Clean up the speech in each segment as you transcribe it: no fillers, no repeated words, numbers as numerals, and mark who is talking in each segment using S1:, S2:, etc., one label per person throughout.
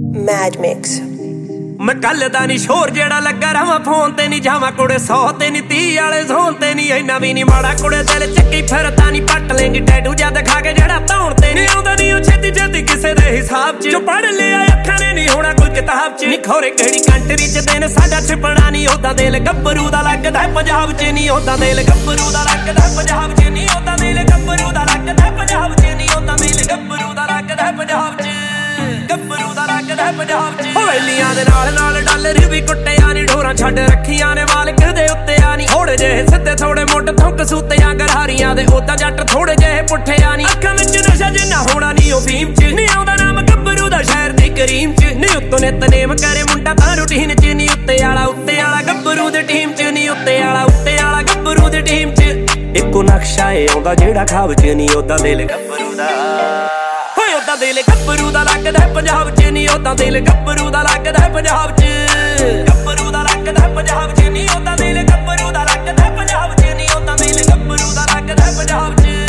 S1: Mad Mix।
S2: मैं कल दा नी शोर जेड़ा लगा रहा फोन ते नी जावा कुड़े 100 ते नी 30 वाले जोन ते नी इन्ना भी नी माड़ा कुड़े दिल चक्की फिरता नी पट लेंगी टैटू जा दिखा के जेड़ा धौन ते नी आउंदा नी ओ छेती छेती किसे दे हिसाब च जो पढ़ लिया अखां ने नी होना कोई किताब च नी खोरे केड़ी कंट्री च दिन साडा छिपड़ा नी ओदा दिल गब्बरू दा लगदा पंजाब च नी ओदा दिल गब्बरू दा लगदा पंजाब च नी ओदा दिल गब्बरू दा लगदा पंजाब च नी ओदा दिल गब्बरू दा लगदा पंजाब च गब्बरू दा लगदा पंजाब च हवेलियां दे नाल डॉलर भी कुट्टिया नी ढोरां छड्ड रखियां ने मालिक दे उत्ते आ नी थोड़े जेहे सिद्धे थोड़े मुंड थुंक सूतियां गरहारियां दे ओदा जट थोड़े जेहे पुट्ठे आ नी अखां विच नशा जिन्ना होना नी ओ फीम च नी आउंदा नाम गब्बरू दा शहर दी करीम च नी उत्तों नितनेम करे मुंडा तां रूटीन च नी उत्ते आला गब्बरू दी टीम च नी उत्ते आला गब्बरू दी टीम च इक्को नक्शा ए आउंदा जेड़ा खाब च नी ओदा दिल गब्बरू दा ओदा दिल गब्बरू दा लगदा पंजाब च नी ओदा दिल गब्बरू दा लगदा पंजाब च गब्बरू दा लगदा पंजाब च नी ओदा दिल गब्बरू दा लगदा पंजाब च नी ओदा दिल गब्बरू दा लगदा पंजाब च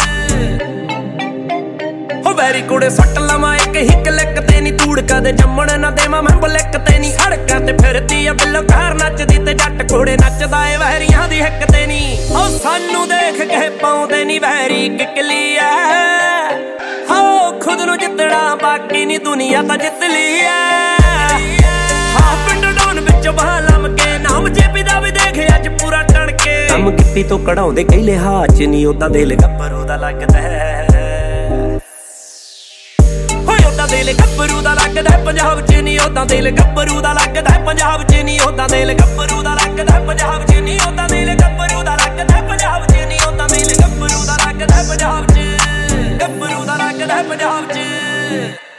S2: हो वैरी कुड़े सट लवा एक हिक लिक ते नी तूड़ कदे जम्मण ना देवा मैं बलिक ते नी सड़कां ते फिरदी आ बिल्लो कार नचदी ते जट घोड़े नचदा ए वहरियां दी हिक ते नी ओ सानू देख के पाउंदे नी वहरी किकली ऐ खुद नू जितना बाकी नी दुनिया ता जित ली है हाँ पिंड डॉन विच बाह लमके नाम जेपी दा भी देखे अज पूरा टणके कम गिप्पी तो कढ़ाउंदे कई लिहाज च नी ओदा दिल गब्बरू दा लगदा होए ओदा दिल गब्बरू दा लगदा पंजाब च नी ओदा दिल गब्बरू दा लगदा पंजाब च नी ओदा दिल गब्बरू दा लगदा पंजाब च नी ओदा दिल गब्बरू दा लगदा पंजाब च नी ओदा दिल गब्बरू दा लगदा पंजाब च गब्बरू दा लगदा पंजाब च